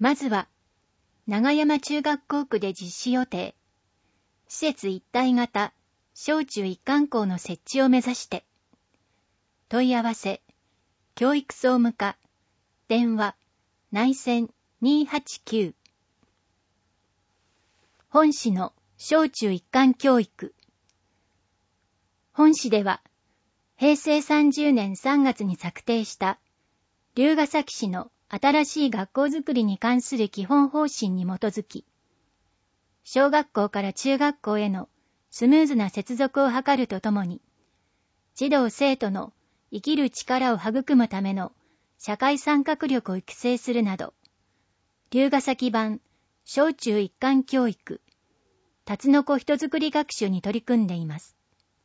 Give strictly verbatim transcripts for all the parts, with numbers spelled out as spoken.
まずは、長山中学校区で実施予定、施設一体型小中一貫校の設置を目指して、問い合わせ、教育総務課、電話、内線にーはちきゅう。本市の小中一貫教育。本市では、へいせいさんじゅうねんさんがつに策定した龍ケ崎市の新しい学校づくりに関する基本方針に基づき、小学校から中学校へのスムーズな接続を図るとともに、児童生徒の生きる力を育むための社会参画力を育成するなど、龍ケ崎版小中一貫教育、タツノコ人づくり学習に取り組んでいます。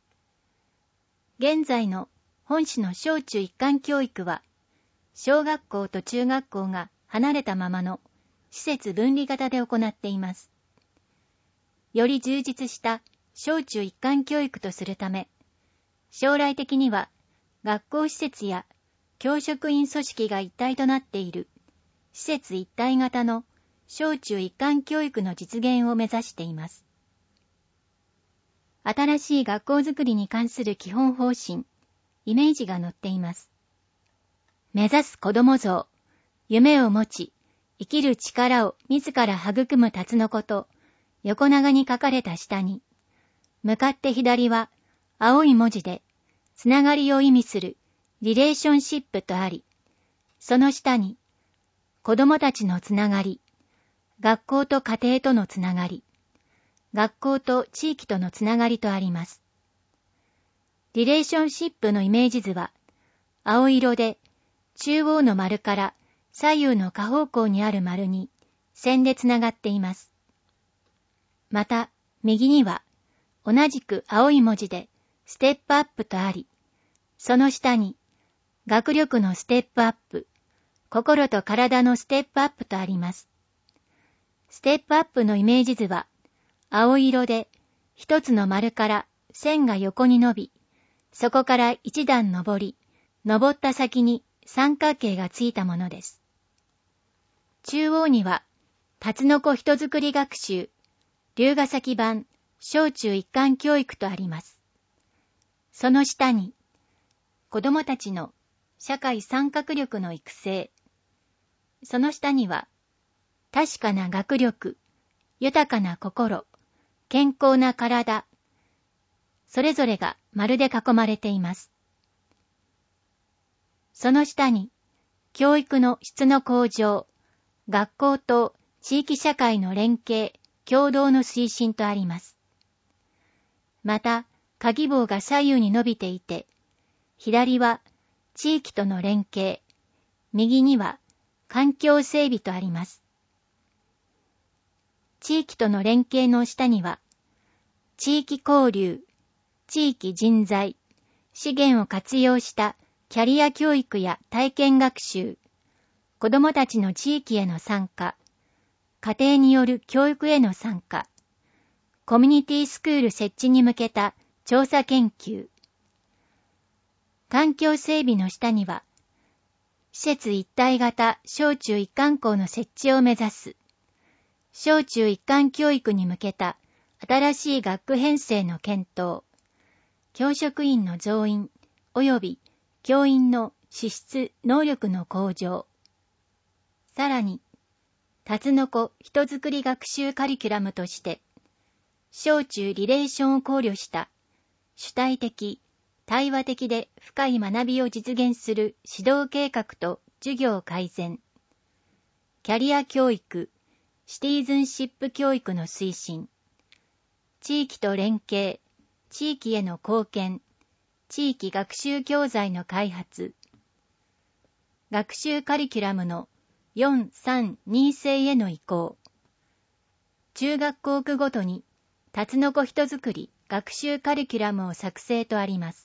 現在の本市の小中一貫教育は、小学校と中学校が離れたままの施設分離型で行っています。より充実した小中一貫教育とするため、将来的には学校施設や教職員組織が一体となっている施設一体型の小中一貫教育の実現を目指しています。新しい学校づくりに関する基本方針、イメージが載っています。目指す子ども像、夢を持ち、生きる力を自ら育むタツノコと横長に書かれた下に、向かって左は青い文字でつながりを意味するリレーションシップとあり、その下に子どもたちのつながり、学校と家庭とのつながり、学校と地域とのつながりとあります。リレーションシップのイメージ図は、青色で中央の丸から左右の下方向にある丸に線でつながっています。また、右には同じく青い文字でステップアップとあり、その下に学力のステップアップ、心と体のステップアップとあります。ステップアップのイメージ図は、青色で一つの丸から線が横に伸び、そこから一段登り、登った先に三角形がついたものです。中央には、タツノコ人づくり学習、龍ケ崎版小中一貫教育とあります。その下に、子どもたちの社会参画力の育成、その下には、確かな学力、豊かな心、健康な体、それぞれが丸で囲まれています。その下に、教育の質の向上、学校と地域社会の連携、協働の推進とあります。また、鍵棒が左右に伸びていて、左は地域との連携、右には環境整備とあります。地域との連携の下には、地域交流、地域人材、資源を活用したキャリア教育や体験学習、子どもたちの地域への参加、家庭による教育への参加、コミュニティスクール設置に向けた調査研究、環境整備の下には、施設一体型小中一貫校の設置を目指す、小中一貫教育に向けた新しい学区編成の検討、教職員の増員及び教員の資質・能力の向上、さらに、タツノコ人づくり学習カリキュラムとして、小中リレーションを考慮した主体的、対話的で深い学びを実現する指導計画と授業改善、キャリア教育、シティズンシップ教育の推進、地域と連携、地域への貢献、地域学習教材の開発、学習カリキュラムのよんさんに制への移行、中学校区ごとにタツノコ人づくり学習カリキュラムを作成とあります。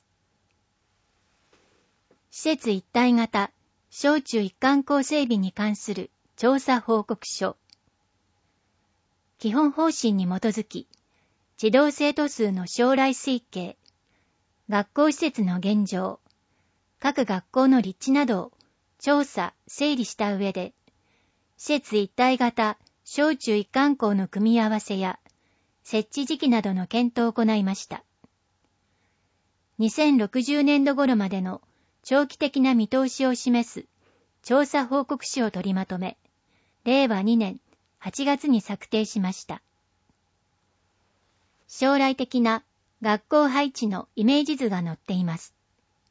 施設一体型小中一貫校整備に関する調査報告書。基本方針に基づき、児童生徒数の将来推計、学校施設の現状、各学校の立地などを調査・整理した上で、 施設一体型小中一貫校の組み合わせや設置時期などの検討を行いました。にせんろくじゅうねんど頃までの長期的な見通しを示す調査報告書を取りまとめ、れいわにねんはちがつに策定しました。将来的な学校配置のイメージ図が載っています。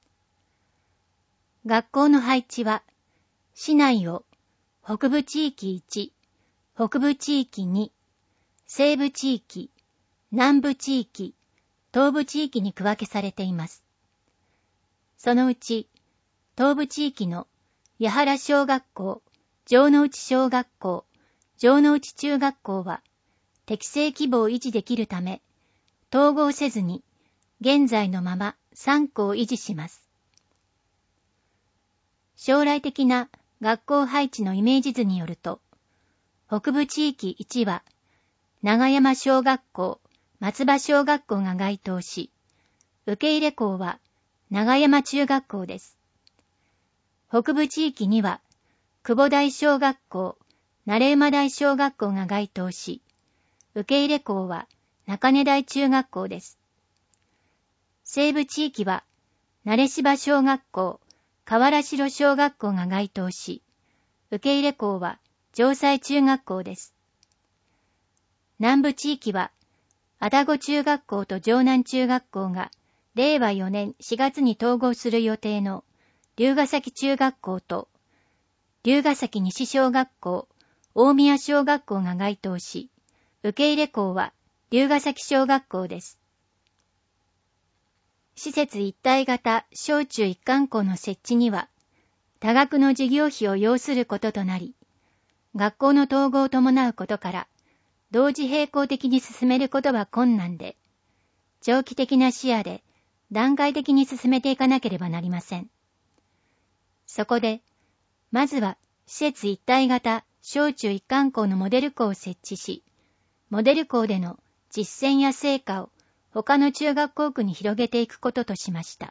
学校の配置は、市内を北部地域いち、北部地域に、西部地域、南部地域、東部地域に区分けされています。そのうち、東部地域の八原小学校、城之内小学校、城之内中学校は、適正規模を維持できるため、統合せずに、現在のままさんこを維持します。将来的な学校配置のイメージ図によると、北部地域いちは、長山小学校、松葉小学校が該当し、受け入れ校は長山中学校です。北部地域には、久保台小学校、慣馬台小学校が該当し、受け入れ校は中根台中学校です。西部地域は、慣芝小学校、河原城小学校が該当し、受け入れ校は城西中学校です。南部地域は、愛宕中学校と城南中学校がれいわよねんしがつに統合する予定の龍ヶ崎中学校と、龍ヶ崎西小学校、大宮小学校が該当し、受け入れ校は龍ヶ崎小学校です。施設一体型小中一貫校の設置には、多額の事業費を要することとなり、学校の統合を伴うことから、同時並行的に進めることは困難で、長期的な視野で段階的に進めていかなければなりません。そこで、まずは施設一体型小中一貫校のモデル校を設置し、モデル校での実践や成果を他の中学校区に広げていくこととしました。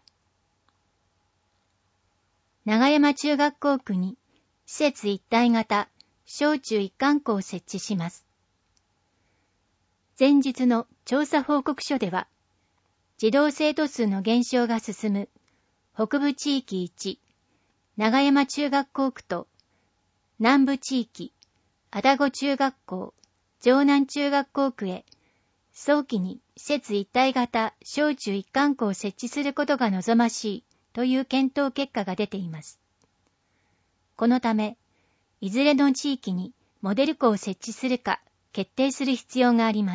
長山中学校区に施設一体型小中一貫校を設置します。前日の調査報告書では、児童生徒数の減少が進む北部地域いち、長山中学校区と南部地域、愛宕中学校、城南中学校区へ早期に施設一体型小中一貫校を設置することが望ましいという検討結果が出ています。このため、いずれの地域にモデル校を設置するか決定する必要があります。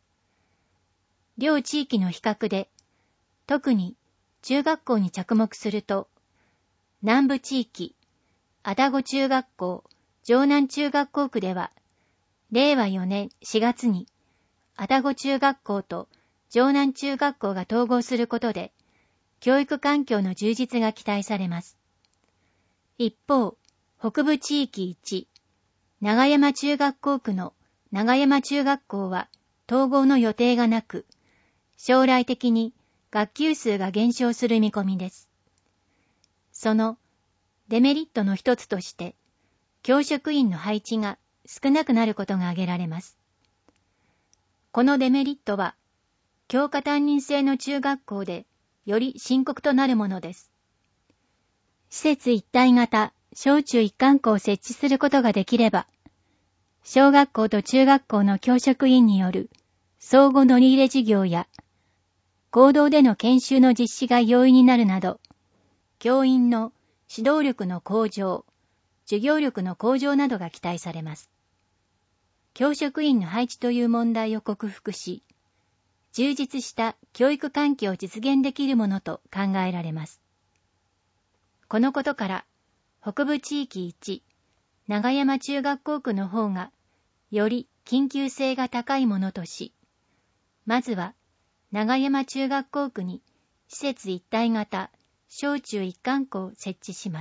両地域の比較で、特に中学校に着目すると、南部地域、愛宕中学校、城南中学校区では、れいわよねんしがつに、愛宕中学校と城南中学校が統合することで、教育環境の充実が期待されます。一方、北部地域いち、長山中学校区の長山中学校は統合の予定がなく、将来的に学級数が減少する見込みです。そのデメリットの一つとして、教職員の配置が少なくなることが挙げられます。このデメリットは、教科担任制の中学校でより深刻となるものです。施設一体型小中一貫校を設置することができれば、小学校と中学校の教職員による相互乗り入れ授業や、合同での研修の実施が容易になるなど、教員の指導力の向上、授業力の向上などが期待されます。教職員の配置という問題を克服し、充実した教育環境を実現できるものと考えられます。このことから、北部地域いち、長山中学校区の方が、より緊急性が高いものとし、まずは、長山中学校区に施設一体型小中一貫校を設置します。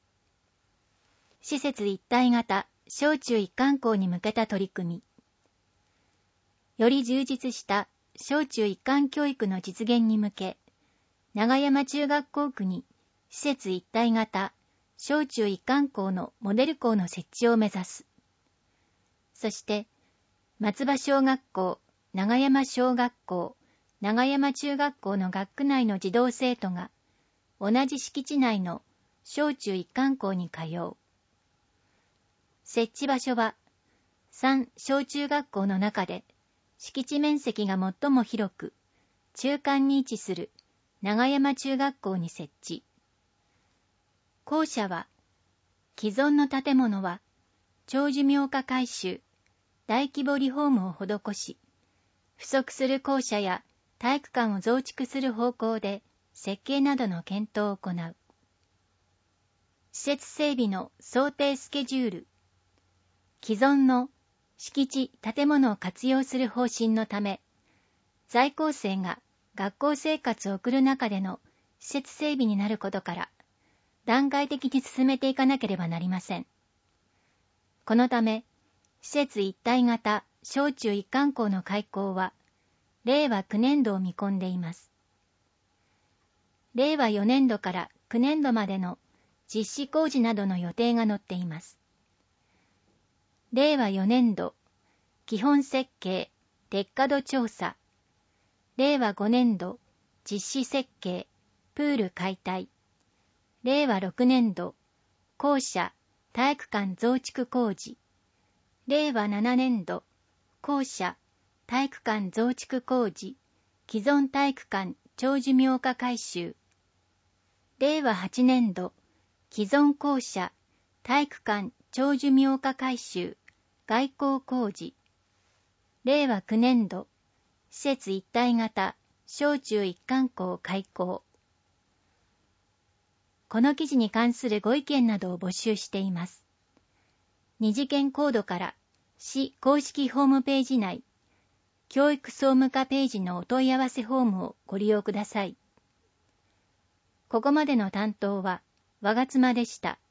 施設一体型小中一貫校に向けた取り組み。より充実した小中一貫教育の実現に向け、長山中学校区に施設一体型小中一貫校のモデル校の設置を目指す。そして、松葉小学校、長山小学校、長山中学校の学区内の児童生徒が、同じ敷地内の小中一貫校に通う。設置場所は、三小中学校の中で、敷地面積が最も広く、中間に位置する長山中学校に設置。校舎は、既存の建物は、長寿命化改修、大規模リフォームを施し、不足する校舎や体育館を増築する方向で設計などの検討を行う。施設整備の想定スケジュール。既存の敷地・建物を活用する方針のため、在校生が学校生活を送る中での施設整備になることから、段階的に進めていかなければなりません。このため、施設一体型小中一貫校の開校は、れいわきゅうねんどを見込んでいます。れいわよねんどからきゅうねんどまでの実施工事などの予定が載っています。れいわよねんど、基本設計、鉄火度調査。れいわごねんど、実施設計、プール解体。れいわろくねんど、校舎、体育館増築工事。れいわななねんど、校舎、体育館増築工事、既存体育館長寿命化改修。れいわはちねんど、既存校舎、体育館長寿命化改修、外構工事。れいわきゅうねんど、施設一体型小中一貫校開校。この記事に関するご意見などを募集しています。二次元コードから市公式ホームページ内、教育総務課ページのお問い合わせフォームをご利用ください。ここまでの担当は、わがつまでした。